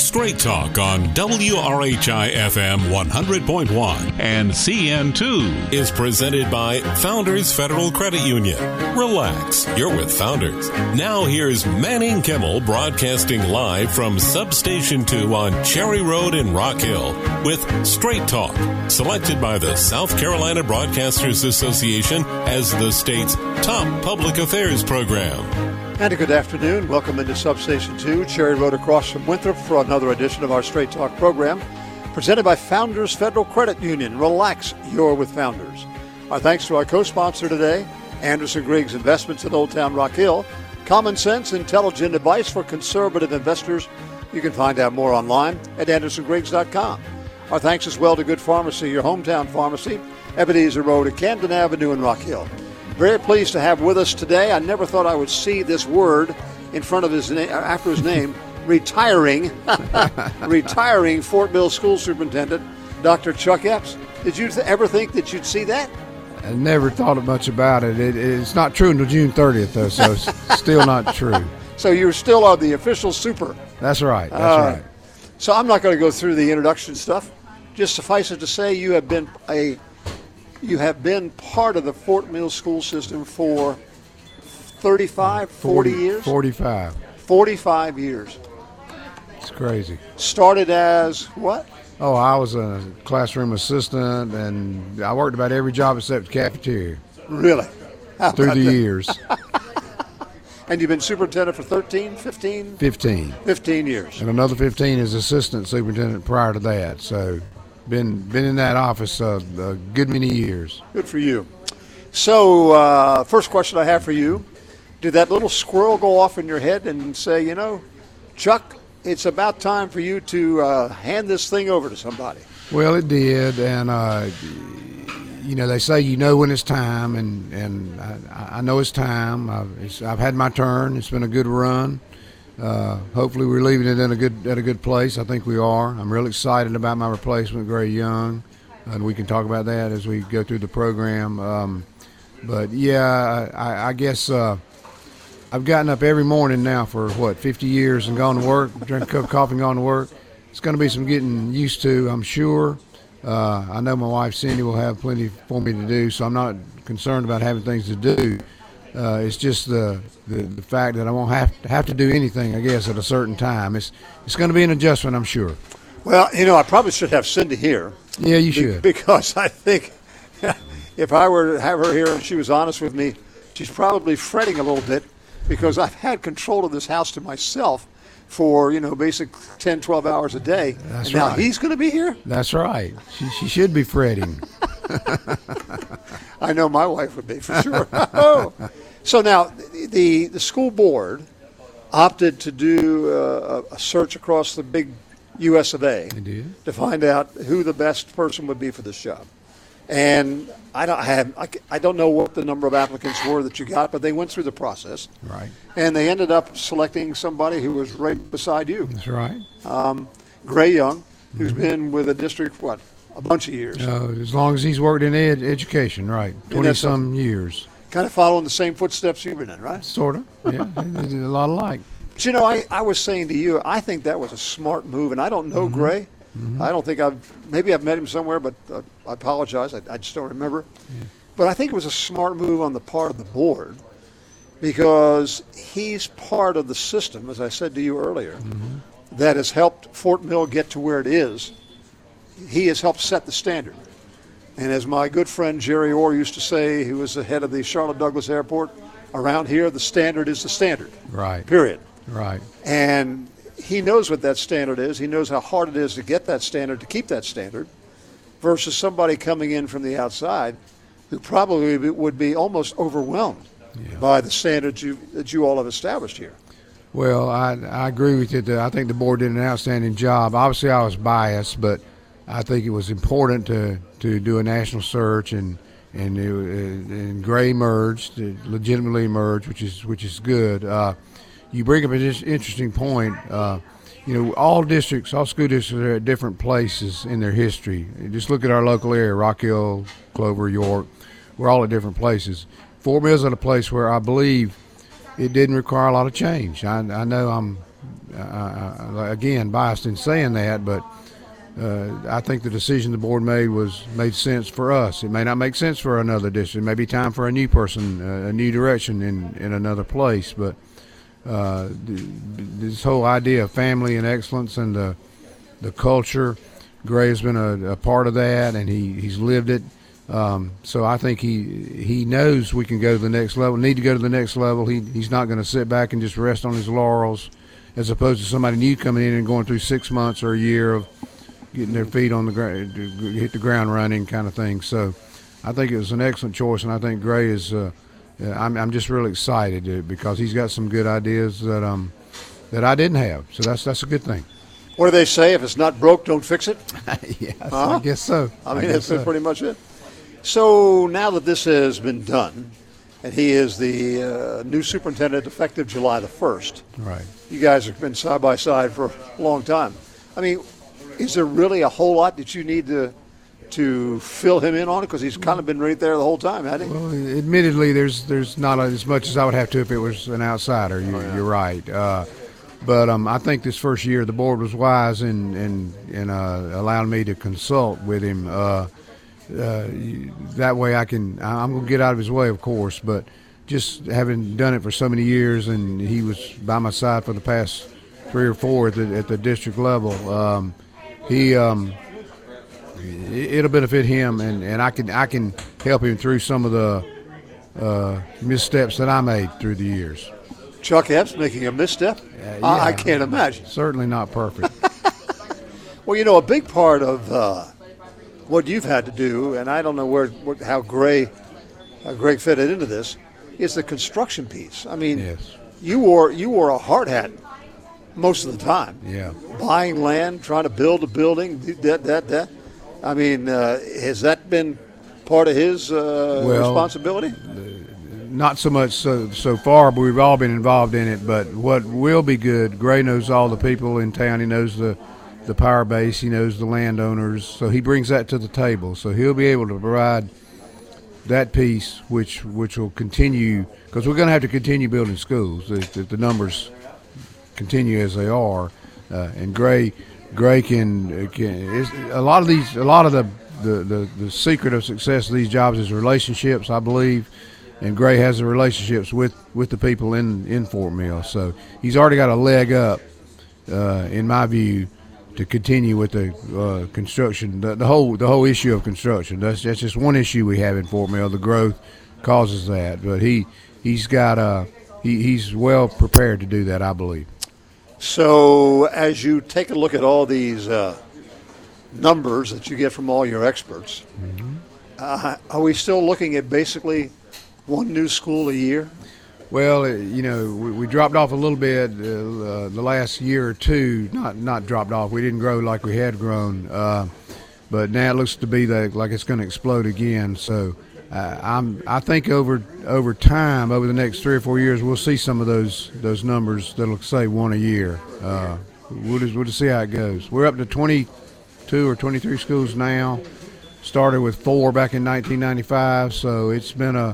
Straight Talk on WRHI FM 100.1 and CN2 is presented by Founders Federal Credit Union. Relax, you're with Founders. Now here's Manning Kimmel broadcasting live from Substation 2 on Cherry Road in Rock Hill with Straight Talk, selected by the South Carolina Broadcasters Association as the state's top public affairs program. And a good afternoon. Welcome into Substation 2, Cherry Road across from Winthrop for another edition of our Straight Talk program, presented by Founders Federal Credit Union. Relax, you're with Founders. Our thanks to our co-sponsor today, Anderson Griggs Investments in Old Town Rock Hill. Common sense, intelligent advice for conservative investors. You can find out more online at andersongriggs.com. Our thanks as well to Good Pharmacy, your hometown pharmacy, Ebenezer Road at Camden Avenue in Rock Hill. Very pleased to have with us today. I never thought I would see this word in front of his name, after his name, retiring Fort Mill School Superintendent, Dr. Chuck Epps. Did you ever think that you'd see that? I never thought much about it. It's not true until June 30th, though, so it's still not true. So you're still on the official super. That's right. That's right. So I'm not going to go through the introduction stuff. Just suffice it to say you have been part of the Fort Mill school system for 40 years? 45. 45 years. It's crazy. Started as what? Oh, I was a classroom assistant, and I worked about every job except the cafeteria. Really? Through the years. And you've been superintendent for 13, 15? 15. 15 years. And another 15 as assistant superintendent prior to that, so been in that office a good many years. Good for you. So first question I have for you, did that little squirrel go off in your head and say, you know, Chuck, it's about time for you to hand this thing over to somebody? Well, it did, and you know, they say you know when it's time, and I know it's time. I've had my turn. It's been a good run. Hopefully we're leaving it at a good place. I think we are. I'm real excited about my replacement, Gray Young, and we can talk about that as we go through the program. But yeah, I guess I've gotten up every morning now for 50 years and gone to work, drink a cup of coffee and gone to work. It's going to be some getting used to, I'm sure. I know my wife Cindy will have plenty for me to do, so I'm not concerned about having things to do. It's just the fact that I won't have to do anything, I guess, at a certain time. It's going to be an adjustment, I'm sure. Well, you know, I probably should have Cindy here. Yeah, you should. Because I think if I were to have her here and she was honest with me, she's probably fretting a little bit because I've had control of this house to myself for, you know, basic 10, 12 hours a day. That's now right. He's going to be here? That's right. She should be fretting. I know my wife would be, for sure. So now the school board opted to do a search across the big U.S. of A. They did. To find out who the best person would be for this job. And I don't know what the number of applicants were that you got, but they went through the process. Right. And they ended up selecting somebody who was right beside you. That's right. Gray Young, who's been with the district, a bunch of years. As long as he's worked in education, right. 20-some years. Kind of following the same footsteps you've been in, right? Sort of, yeah. It's a lot alike. But, you know, I was saying to you, I think that was a smart move, and I don't know Gray. Mm-hmm. I don't think maybe I've met him somewhere, but I apologize. I just don't remember. Yeah. But I think it was a smart move on the part of the board because he's part of the system, as I said to you earlier, that has helped Fort Mill get to where it is. He has helped set the standard. And as my good friend Jerry Orr used to say, who was the head of the Charlotte Douglas Airport, around here the standard is the standard. Right. Period. Right. And he knows what that standard is. He knows how hard it is to get that standard, to keep that standard, versus somebody coming in from the outside who probably would be almost overwhelmed by the standards that you all have established here. Well, I agree with you. I think the board did an outstanding job. Obviously, I was biased, but I think it was important to do a national search, and Gray emerged, legitimately emerged, which is good. You bring up an interesting point. You know, all school districts are at different places in their history. Just look at our local area, Rock Hill, Clover, York. We're all at different places. Fort Mill's at a place where I believe it didn't require a lot of change. I know I'm again, biased in saying that, but I think the decision the board made sense for us. It may not make sense for another district. It may be time for a new person, a new direction in another place. But this whole idea of family and excellence and the culture, Gray has been a part of that, and he's lived it. So I think he knows we can go to the next level, need to go to the next level. He's not going to sit back and just rest on his laurels, as opposed to somebody new coming in and going through 6 months or a year of getting their feet on the ground, hit the ground running kind of thing. So I think it was an excellent choice, and I think Gray is I'm just really excited because he's got some good ideas that I didn't have. So that's a good thing. What do they say? If it's not broke, don't fix it? Yes, I guess so. I mean, that's pretty much it. So now that this has been done, and he is the new superintendent effective July the 1st. Right. You guys have been side by side for a long time. I mean, is there really a whole lot that you need to fill him in on it? Because he's kind of been right there the whole time, hasn't he? Well, admittedly, there's not as much as I would have to if it was an outsider. You're right. But I think this first year the board was wise in allowing me to consult with him. That way I'm going to get out of his way, of course, but just having done it for so many years, and he was by my side for the past 3 or 4 at the district level, it'll benefit him, and I can help him through some of the missteps that I made through the years. Chuck Epps making a misstep? I can't imagine. Certainly not perfect. Well, a big part of what you've had to do, and I don't know how Greg fitted into this, is the construction piece. I mean, yes. you wore a hard hat most of the time. Yeah. Buying land, trying to build a building, that. I mean, has that been part of his responsibility? Not so much so far, but we've all been involved in it. But what will be good, Gray knows all the people in town. He knows the power base. He knows the landowners. So he brings that to the table. So he'll be able to provide that piece, which will continue, because we're going to have to continue building schools if the numbers continue as they are. And Gray can a lot of the secret of success of these jobs is relationships, I believe. And Gray has the relationships with the people in Fort Mill, so he's already got a leg up, in my view, to continue with the construction. The whole issue of construction. That's just one issue we have in Fort Mill. The growth causes that, but he's well prepared to do that, I believe. So as you take a look at all these numbers that you get from all your experts, are we still looking at basically one new school a year? Well, we dropped off a little bit the last year or two. Not dropped off. We didn't grow like we had grown, but now it looks to be like it's going to explode again. So I think over time, over the next 3 or 4 years, we'll see some of those numbers that'll say one a year. We'll just see how it goes. We're up to 22 or 23 schools now. Started with 4 back in 1995, so it's been a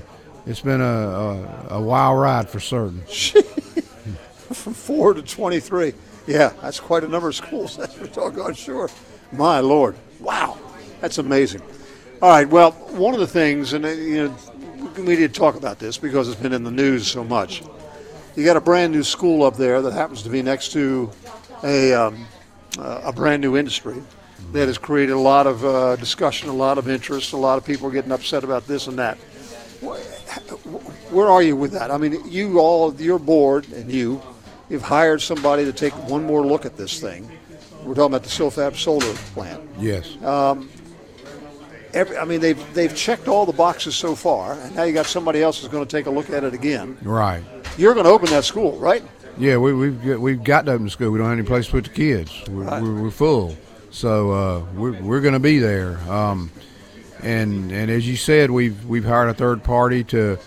wild ride for certain. From 4 to 23. Yeah, that's quite a number of schools. That's for doggone sure. My Lord. Wow. That's amazing. All right, well, one of the things, and we need to talk about this because it's been in the news so much. You got a brand new school up there that happens to be next to a brand new industry that has created a lot of discussion, a lot of interest, a lot of people getting upset about this and that. Where are you with that? I mean, your board and you've hired somebody to take one more look at this thing. We're talking about the Silfab solar plant. Yes. They've checked all the boxes so far, and now you got somebody else who's going to take a look at it again. Right. You're going to open that school, right? Yeah, we've got to open the school. We don't have any place to put the kids. We're full, so we're going to be there. And as you said, we've hired a third party to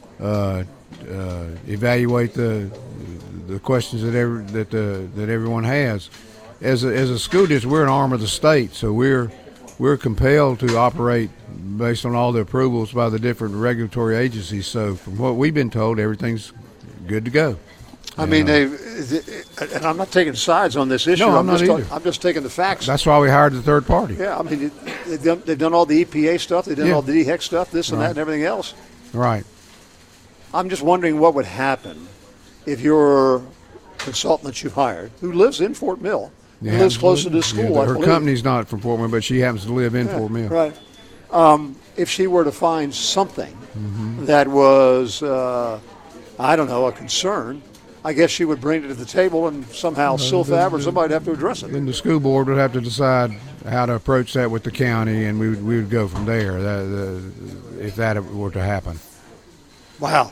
evaluate the questions that everyone has. As a school district, we're an arm of the state, so we're compelled to operate based on all the approvals by the different regulatory agencies. So from what we've been told, everything's good to go. I mean, and I'm not taking sides on this issue. No, I'm not either. I'm just taking the facts. That's why we hired the third party. Yeah, I mean, they've done all the EPA stuff. They've done all the DHEC stuff, this and that and everything else. Right. I'm just wondering what would happen if your consultant that you hired, who lives in Fort Mill, who lives close to the school. Yeah, her company's not from Fort Mill, but she happens to live in Fort Mill. Right. If she were to find something that was, I don't know, a concern, I guess she would bring it to the table and somehow CILFAB or somebody would have to address it. Then the school board would have to decide how to approach that with the county, and we would go from there if that were to happen. Wow.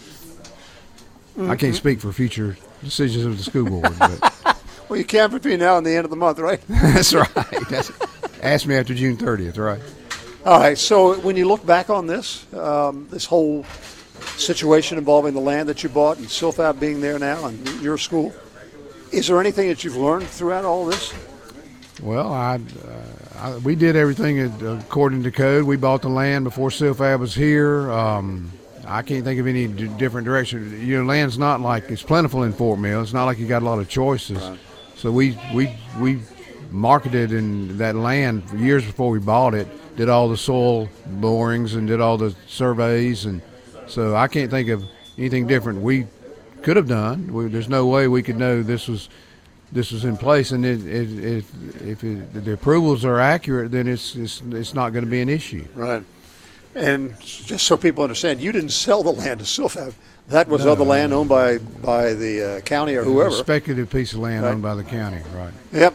I can't speak for future decisions of the school board. But. Well, you can between now and the end of the month, right? That's right. Ask me after June 30th, right? All right. So when you look back on this, this whole situation involving the land that you bought and CILFAB being there now and your school, is there anything that you've learned throughout all this? Well, we did everything according to code. We bought the land before CILFAB was here. I can't think of any different direction. Your land's not like it's plentiful in Fort Mill. It's not like you got a lot of choices. Right. So we marketed in that land for years before we bought it. Did all the soil borings and did all the surveys, and so I can't think of anything different we could have done. There's no way we could know this was in place, and if the approvals are accurate, then it's not going to be an issue. Right. And just so people understand, you didn't sell the land to CILFAB. That was other land owned by the county or whoever. A speculative piece of land owned by the county, right. Yep.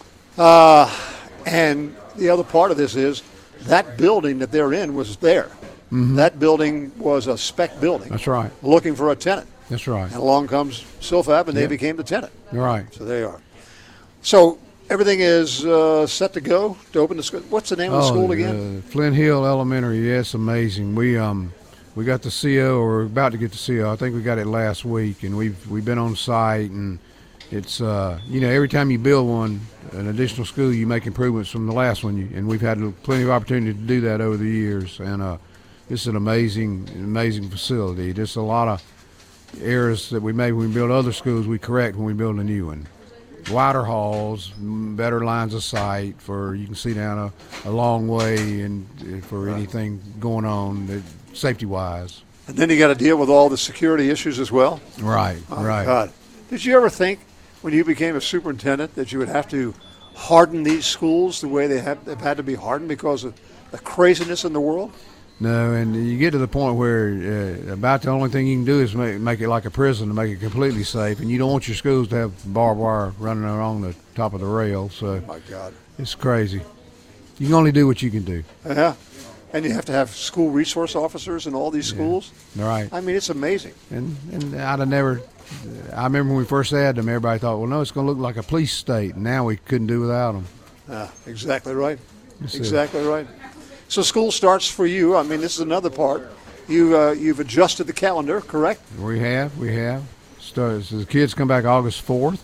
And the other part of this is that building that they're in was there. Mm-hmm. That building was a spec building. That's right. Looking for a tenant. That's right. And along comes CILFAB, and they became the tenant. Right. So there you are. So everything is set to go to open the school. What's the name of the school again? Flint Hill Elementary. Yes, amazing. We got the CO, or we're about to get the CO. I think we got it last week, and we've been on site, and it's every time you build an additional school, you make improvements from the last one, and we've had plenty of opportunity to do that over the years. And this is an amazing facility. Just a lot of errors that we made when we build other schools, we correct when we build a new one. Wider halls, better lines of sight you can see down a long way, and for anything going on safety-wise. And then you got to deal with all the security issues as well. Right, right. God. Did you ever think when you became a superintendent that you would have to harden these schools the way they've had to be hardened because of the craziness in the world? No, and you get to the point where about the only thing you can do is make it like a prison to make it completely safe, and you don't want your schools to have barbed wire running along the top of the rail. So, my God, it's crazy. You can only do what you can do. Yeah, and you have to have school resource officers in all these schools. Right. I mean, it's amazing. And I'd have never. I remember when we first had them, everybody thought, well, no, it's going to look like a police state. And now we couldn't do without them. Exactly right. Exactly right. So school starts for you. I mean, this is another part. You've adjusted the calendar, correct? We have. So the kids come back August 4th,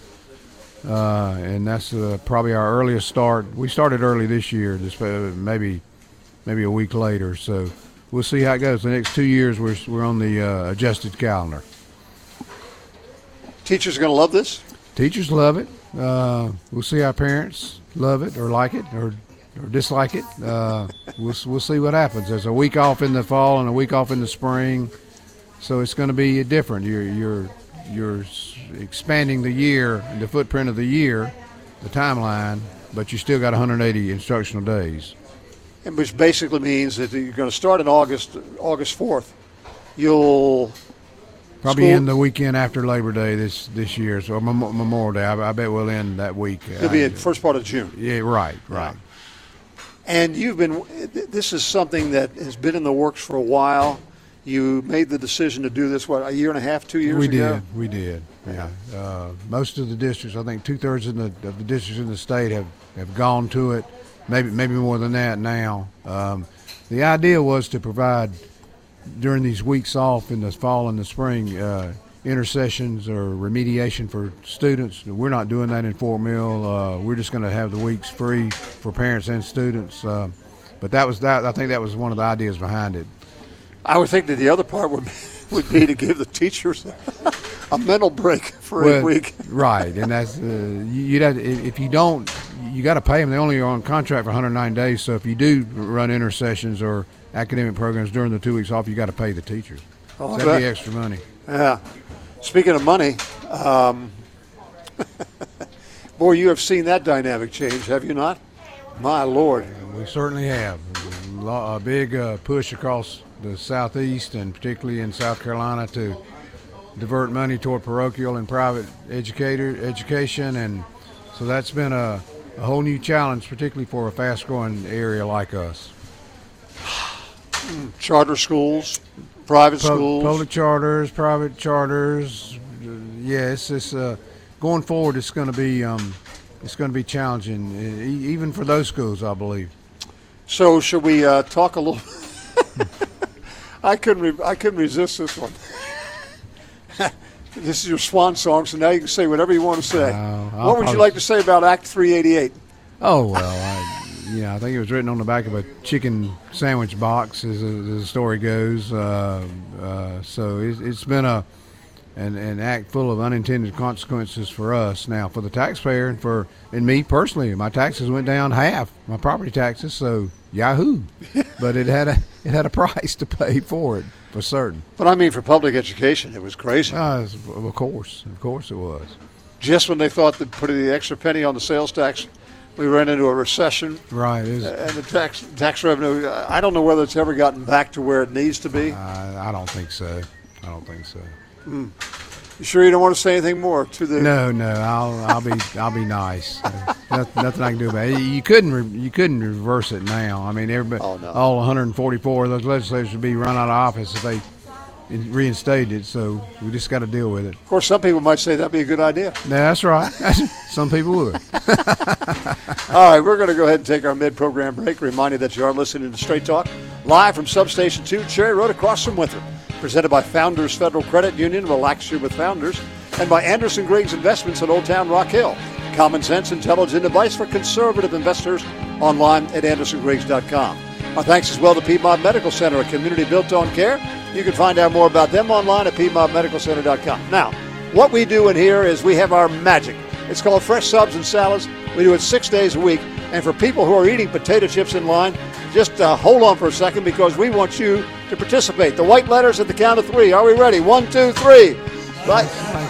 and that's probably our earliest start. We started early this year, just maybe a week later. So we'll see how it goes. The next 2 years, we're on the adjusted calendar. Teachers are going to love this? Teachers love it. We'll see how parents love it or like it or dislike it. We'll see what happens. There's a week off in the fall and a week off in the spring, so it's going to be different. You're expanding the year, the footprint of the year, the timeline, but you still got 180 instructional days. And which basically means that you're going to start in August 4th. You'll probably end the weekend after Labor Day this year, so Memorial Day. I bet we'll end that week. It'll be in first part of June. Yeah, right. And this is something that has been in the works for a while. You made the decision to do this, a year and a half, 2 years ago? We did, yeah. Most of the districts, I think 2/3 of the districts in the state have gone to it, maybe more than that now. The idea was to provide, during these weeks off in the fall and the spring, intercessions or remediation for students. We're not doing that in Fort Mill. We're just going to have the weeks free for parents and students. But I think that was one of the ideas behind it. I would think that the other part would be to give the teachers a mental break for a week. Right, and that's if you don't, you got to pay them. They only are on contract for 109 days. So if you do run intersessions or academic programs during the 2 weeks off, you got to pay the teachers. Oh, that'd be extra money. Yeah. Speaking of money, boy, you have seen that dynamic change, have you not? My Lord. We certainly have. A big push across the Southeast and particularly in South Carolina to divert money toward parochial and private education, and so that's been a whole new challenge, particularly for a fast-growing area like us. Charter schools, private schools, public charters, private charters. Yes, it's going forward. It's going to be challenging, even for those schools, I believe. So, should we talk a little? I couldn't resist this one. This is your swan song, so now you can say whatever you want to say. What would you like to say about Act 388? Oh, well, I think it was written on the back of a chicken sandwich box, as the story goes. So it's been an act full of unintended consequences for us. Now, for the taxpayer and me personally, my taxes went down half, my property taxes, so yahoo. But it had a price to pay for it, for certain. But I mean, for public education, it was crazy. Of course it was. Just when they thought they'd put the extra penny on the sales tax, we ran into a recession. Right. And the tax revenue, I don't know whether it's ever gotten back to where it needs to be. I don't think so. You sure you don't want to say anything more to the? No. I'll be nice. Nothing I can do about it. You couldn't reverse it now. I mean, everybody, all 144 of those legislators would be run out of office if they reinstated it. So we just got to deal with it. Of course, some people might say that'd be a good idea. No, that's right. Some people would. All right, we're going to go ahead and take our mid-program break. Remind you that you are listening to Straight Talk live from Substation 2, Cherry Road, across from Winthrop. Presented by Founders Federal Credit Union, Relax You with Founders, and by Anderson Griggs Investments at Old Town Rock Hill. Common sense, intelligent advice for conservative investors. Online at AndersonGriggs.com. Our thanks as well to Piedmont Medical Center, a community built on care. You can find out more about them online at PiedmontMedicalCenter.com. Now, what we do in here is we have our magic. It's called Fresh Subs and Salads. We do it 6 days a week. And for people who are eating potato chips in line, just hold on for a second because we want you to participate. The white letters at the count of three. Are we ready? 1, 2, 3. Right.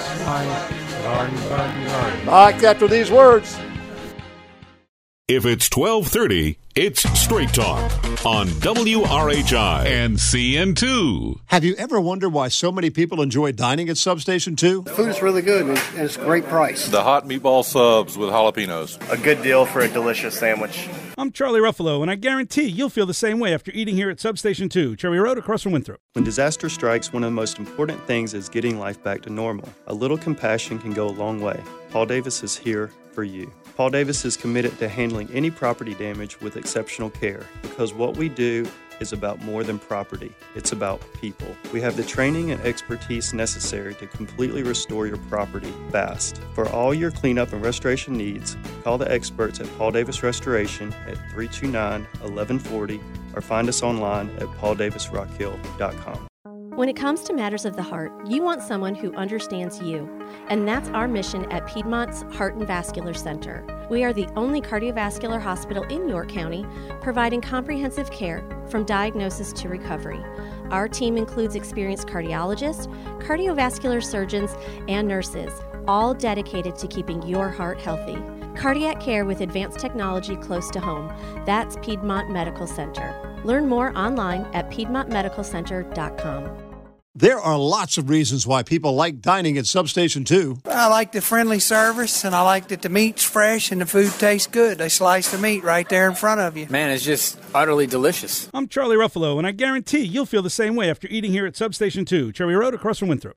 Back after these words. If it's 12:30, it's Straight Talk on WRHI and CN2. Have you ever wondered why so many people enjoy dining at Substation 2? The food is really good, and it's a great price. The hot meatball subs with jalapenos. A good deal for a delicious sandwich. I'm Charlie Ruffalo, and I guarantee you'll feel the same way after eating here at Substation 2, Cherry Road, across from Winthrop. When disaster strikes, one of the most important things is getting life back to normal. A little compassion can go a long way. Paul Davis is here for you. Paul Davis is committed to handling any property damage with exceptional care because what we do is about more than property. It's about people. We have the training and expertise necessary to completely restore your property fast. For all your cleanup and restoration needs, call the experts at Paul Davis Restoration at 329-1140 or find us online at pauldavisrockhill.com. When it comes to matters of the heart, you want someone who understands you. And that's our mission at Piedmont's Heart and Vascular Center. We are the only cardiovascular hospital in York County providing comprehensive care from diagnosis to recovery. Our team includes experienced cardiologists, cardiovascular surgeons, and nurses, all dedicated to keeping your heart healthy. Cardiac care with advanced technology close to home. That's Piedmont Medical Center. Learn more online at PiedmontMedicalCenter.com. There are lots of reasons why people like dining at Substation 2. I like the friendly service, and I like that the meat's fresh and the food tastes good. They slice the meat right there in front of you. Man, it's just utterly delicious. I'm Charlie Ruffalo, and I guarantee you'll feel the same way after eating here at Substation 2, Cherry Road, across from Winthrop.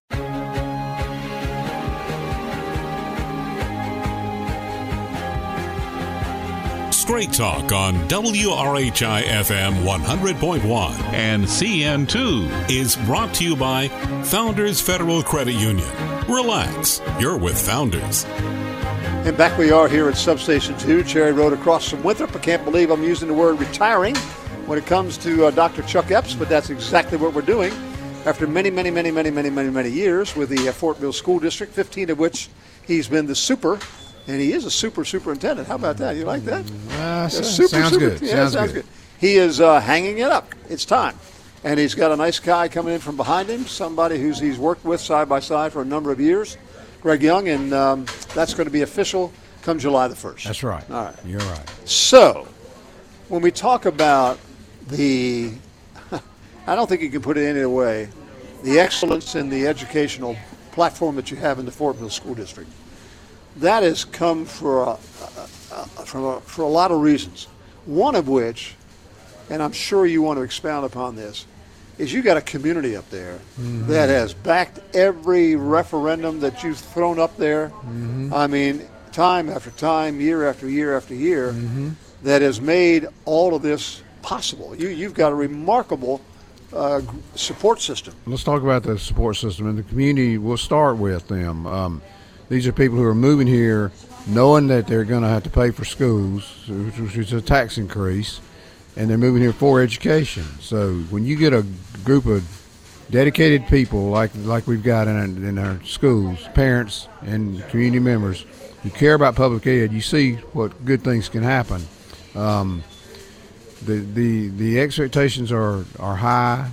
Straight Talk on WRHI FM 100.1 and CN2 is brought to you by Founders Federal Credit Union. Relax, you're with Founders. And back we are here at Substation 2, Cherry Road, across from Winthrop. I can't believe I'm using the word retiring when it comes to Dr. Chuck Epps, but that's exactly what we're doing. after many years with the Fort Mill School District, 15 of which he's been the super, and he is a superintendent. How about that? You like that? Sounds good. Yeah, sounds good. He is hanging it up. It's time. And he's got a nice guy coming in from behind him, somebody he's worked with side by side for a number of years, Greg Young, and that's going to be official come July the 1st. That's right. All right. You're right. So, when we talk about I don't think you can put it any other way, the excellence in the educational platform that you have in the Fort Mill School District, that has come for a lot of reasons. One of which, and I'm sure you want to expound upon this, is you got a community up there that has backed every referendum that you've thrown up there. I mean, time after time, year after year after year, that has made all of this possible. You've got a remarkable support system. Let's talk about the support system. And the community, we'll start with them. These are people who are moving here knowing that they're going to have to pay for schools, which is a tax increase, and they're moving here for education. So when you get a group of dedicated people like we've got in our schools, parents and community members who care about public ed, you see what good things can happen. The expectations are high,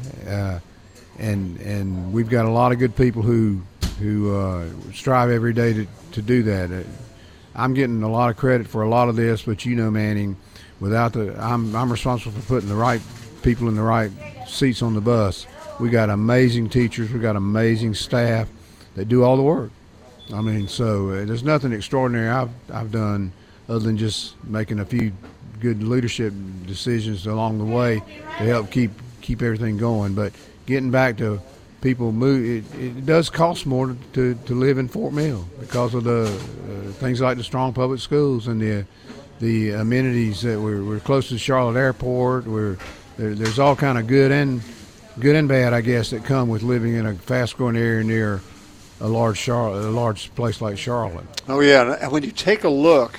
and we've got a lot of good people who strive every day to do that. I'm getting a lot of credit for a lot of this, but Manning, I'm responsible for putting the right people in the right seats on the bus. We got amazing teachers, we got amazing staff that do all the work. I mean, so there's nothing extraordinary I've done other than just making a few good leadership decisions along the way to help keep everything going. But getting back to people move, it does cost more to live in Fort Mill because of the things like the strong public schools and the amenities that we're close to Charlotte Airport. There's all kind of good and bad, I guess, that come with living in a fast-growing area near a large place like Charlotte. Oh yeah, and when you take a look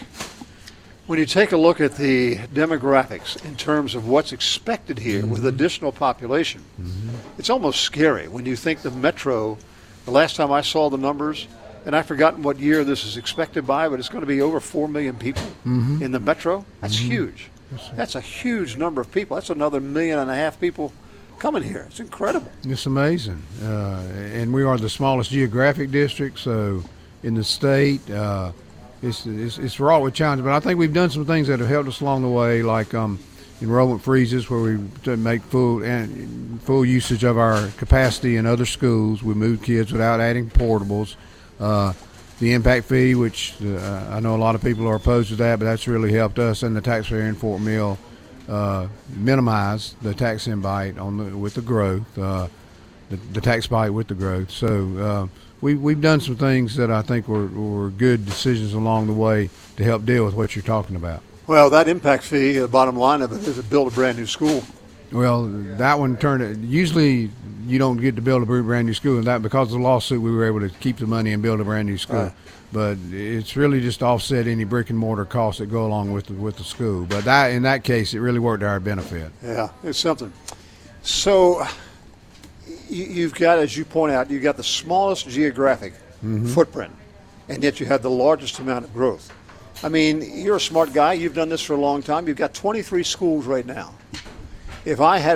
at the demographics in terms of what's expected here with additional population, it's almost scary when you think the metro. The last time I saw the numbers, and I've forgotten what year this is expected by, but it's going to be over 4 million people in the metro. That's huge. That's a huge number of people. That's another 1.5 million people coming here. It's incredible. It's amazing. And we are the smallest geographic district, so in the state, it's wrought with challenges. But I think we've done some things that have helped us along the way, like enrollment freezes, where we make full usage of our capacity in other schools. We move kids without adding portables. The impact fee, which I know a lot of people are opposed to that, but that's really helped us and the taxpayer in Fort Mill minimize the tax invite with the growth, the tax bite with the growth. So we've done some things that I think were good decisions along the way to help deal with what you're talking about. Well, that impact fee, the bottom line of it is to build a brand new school. Well, that one usually you don't get to build a brand new school, and that because of the lawsuit we were able to keep the money and build a brand new school. Right. But it's really just to offset any brick and mortar costs that go along with the school. But in that case, it really worked to our benefit. Yeah, it's something. So you've got, as you point out, you've got the smallest geographic footprint, and yet you have the largest amount of growth. I mean, you're a smart guy. You've done this for a long time. You've got 23 schools right now. If I had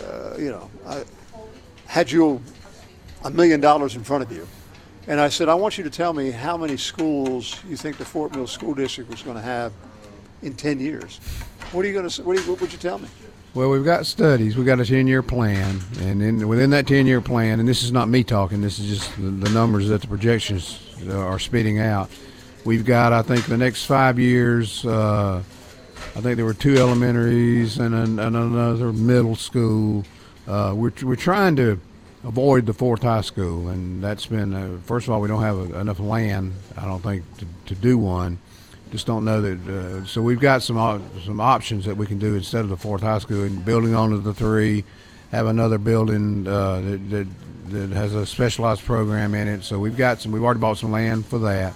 had you $1 million in front of you, and I said, I want you to tell me how many schools you think the Fort Mill School District was going to have in 10 years. What would you tell me? Well, we've got studies. We've got a 10-year plan, and within that 10-year plan, and this is not me talking, this is just the numbers that the projections are spitting out. We've got, I think, the next 5 years, I think there were 2 elementaries and another middle school. We're trying to avoid the 4th high school, and that's been, first of all, we don't have enough land, I don't think, to do one. Just don't know that. So we've got some options that we can do instead of the 4th high school, and building onto the 3, have another building that has a specialized program in it. So we've already bought some land for that.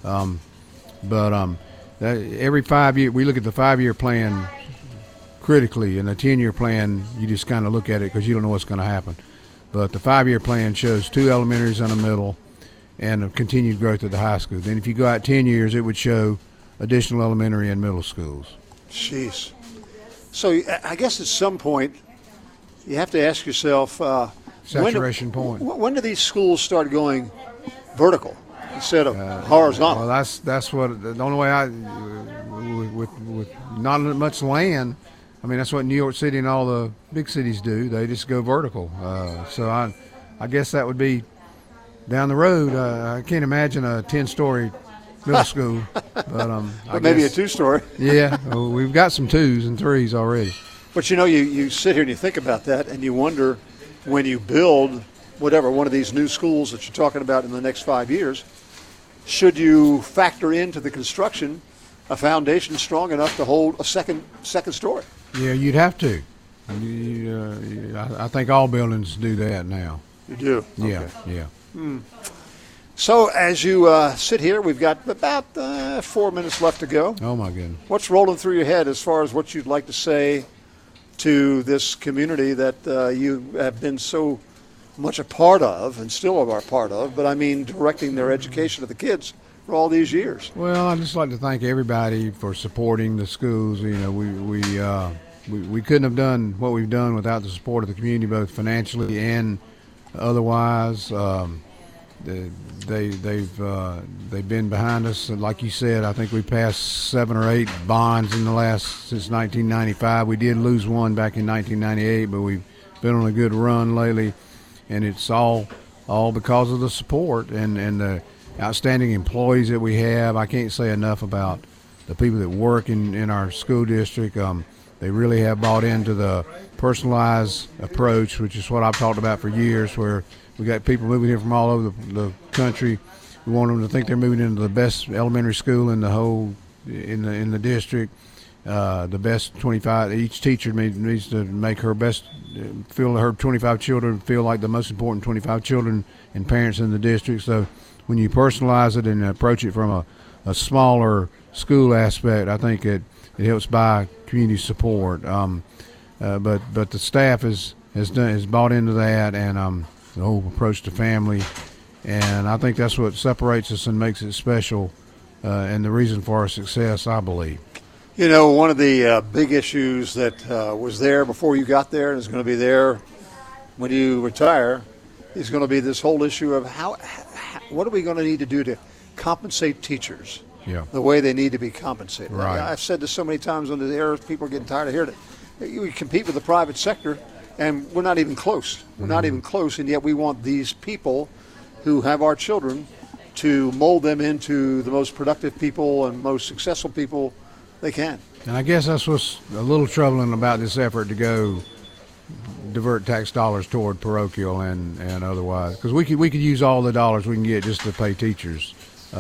Every 5 years, we look at the 5-year plan critically, and the 10-year plan, you just kind of look at it because you don't know what's going to happen. But the 5-year plan shows 2 elementaries and a middle and a continued growth at the high school. Then if you go out 10 years, it would show additional elementary and middle schools. Jeez. So I guess at some point you have to ask yourself, saturation point. When do these schools start going vertical instead of horizontal? Well, that's what the only way with not much land. I mean, that's what New York City and all the big cities do. They just go vertical. So I guess that would be down the road. I can't imagine a 10-story middle school, but maybe a 2-story. Yeah, well, we've got some 2s and 3s already. But you sit here and you think about that, and you wonder when you build one of these new schools that you're talking about in the next 5 years, should you factor into the construction a foundation strong enough to hold a second story? Yeah, you'd have to. I think all buildings do that now. You do? Yeah, okay. yeah. So as you sit here, we've got about 4 minutes left to go. Oh, my goodness. What's rolling through your head as far as what you'd like to say to this community that you have been so much a part of and still are a part of, but I mean directing their education of the kids for all these years? Well, I'd just like to thank everybody for supporting the schools. You know, we couldn't have done what we've done without the support of the community, both financially and otherwise. They've been behind us. Like you said, I think we passed 7 or 8 bonds since 1995. We did lose one back in 1998, but we've been on a good run lately, and it's all because of the support and the outstanding employees that we have. I can't say enough about the people that work in our school district. They really have bought into the personalized approach, which is what I've talked about for years, where we got people moving here from all over the country. We want them to think they're moving into the best elementary school in the district. The best 25. Each teacher needs to make her 25 children feel like the most important 25 children and parents in the district. So when you personalize it and approach it from a smaller school aspect, I think it helps buy community support. But the staff has bought into that, and the whole approach to family, and I think that's what separates us and makes it special, and the reason for our success, I believe. You know, one of the big issues that was there before you got there and is going to be there when you retire is going to be this whole issue of what are we going to need to do to compensate teachers the way they need to be compensated. Right. I've said this so many times on the air, people are getting tired of hearing it. You compete with the private sector, and we're not even close. We're not even close, and yet we want these people who have our children to mold them into the most productive people and most successful people they can. And I guess that's what's a little troubling about this effort to go divert tax dollars toward parochial and otherwise, because we could use all the dollars we can get just to pay teachers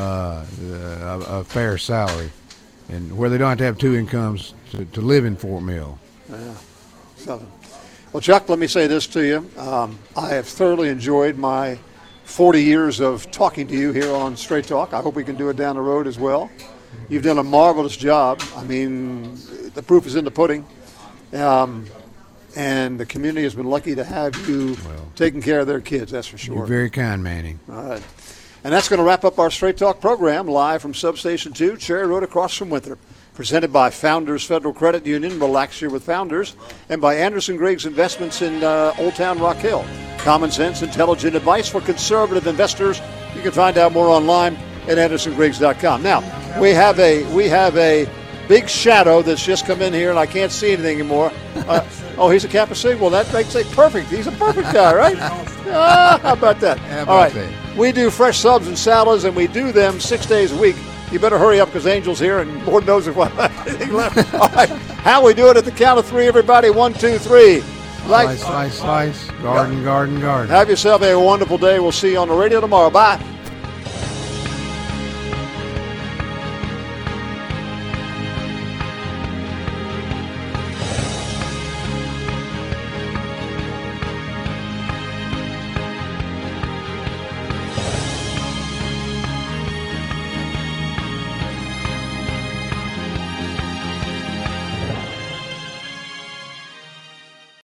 a fair salary, and where they don't have to have 2 incomes to live in Fort Mill. Yeah, something. Well, Chuck, let me say this to you. I have thoroughly enjoyed my 40 years of talking to you here on Straight Talk. I hope we can do it down the road as well. You've done a marvelous job. I mean, the proof is in the pudding. And the community has been lucky to have you taking care of their kids, that's for sure. You're very kind, Manning. All right. And that's going to wrap up our Straight Talk program live from Substation 2, Cherry Road across from Winthrop. Presented by Founders Federal Credit Union, Relax Here with Founders, and by Anderson Griggs Investments in Old Town Rock Hill. Common sense, intelligent advice for conservative investors. You can find out more online at AndersonGriggs.com. Now, we have a big shadow that's just come in here, and I can't see anything anymore. He's a Kappa Sig? Well, that makes it perfect. He's a perfect guy, right? How about that? All right. We do fresh subs and salads, and we do them 6 days a week. You better hurry up because Angel's here, and Lord knows if I have anything left. All right. How we do it at the count of 3, everybody. 1, 2, 3. Slice. Garden. Have yourself a wonderful day. We'll see you on the radio tomorrow. Bye.